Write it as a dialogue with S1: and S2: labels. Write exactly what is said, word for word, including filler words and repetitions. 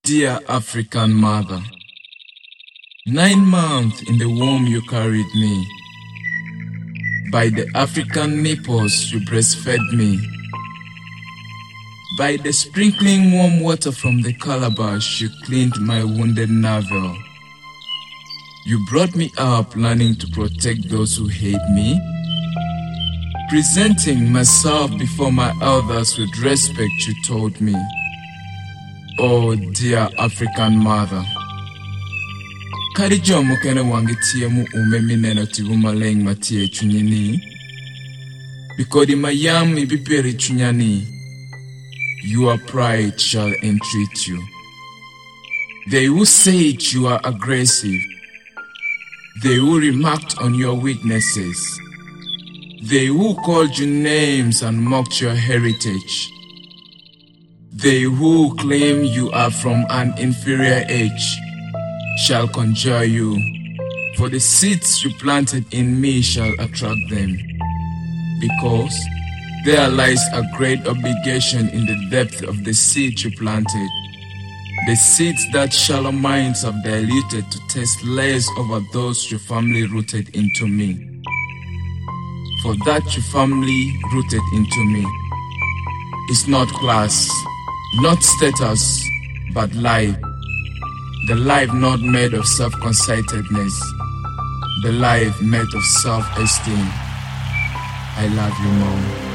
S1: dear African mother. Nine months in the womb you carried me. By the African nipples you breastfed me. By the sprinkling warm water from the calabash you cleaned my wounded navel. You brought me up learning to protect those who hate me, presenting myself before my elders with respect you told me. Oh dear African mother. Karijo mukene wange tiemu umemi neno tibuma leng matie chunyini. Because in Miami biperi chunyani, your pride shall entreat you. They who said you are aggressive, they who remarked on your weaknesses, they who called you names and mocked your heritage, they who claim you are from an inferior age, shall conjure you, for the seeds you planted in me shall attract them, because there lies a great obligation in the depth of the seed you planted, the seeds that shallow minds have diluted to taste less over those your family rooted into me. For that your family rooted into me is not class, not status, but life. The life not made of self-concitedness, the life made of self-esteem. I love you, Mom.